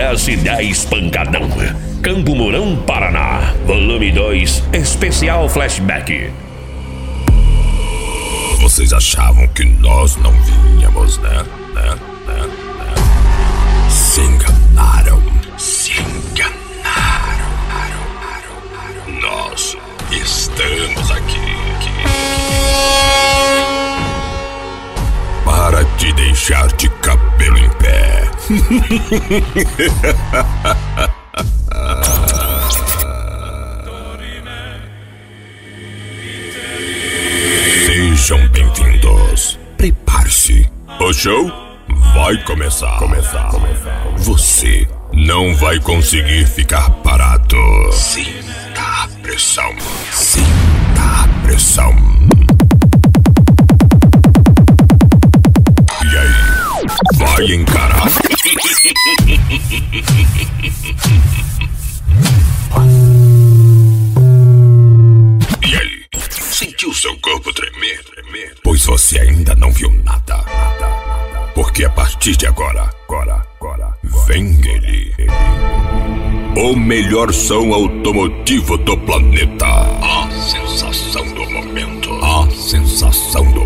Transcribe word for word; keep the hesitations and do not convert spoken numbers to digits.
S dez Pancadão, Campo Mourão, Paraná. Volume dois, especial flashback. Vocês achavam que nós não vinhamos, né? Né? Né? Né? Se enganaram. Se enganaram. Nós estamos aqui, aqui, aqui. Para te deixar de cabelo em pé. Sejam bem-vindos. Prepare-se. O show vai começar. Começar. Começar. Você não vai conseguir ficar parado. Sinta a pressão. Sinta a pressão. E aí? Vai encarar? E aí? Sentiu seu corpo tremer, tremer? Pois você ainda não viu nada, nada, nada. Porque a partir de agora, agora, agora, vem ele, ele. O melhor som automotivo do planeta. A sensação do momento. A sensação do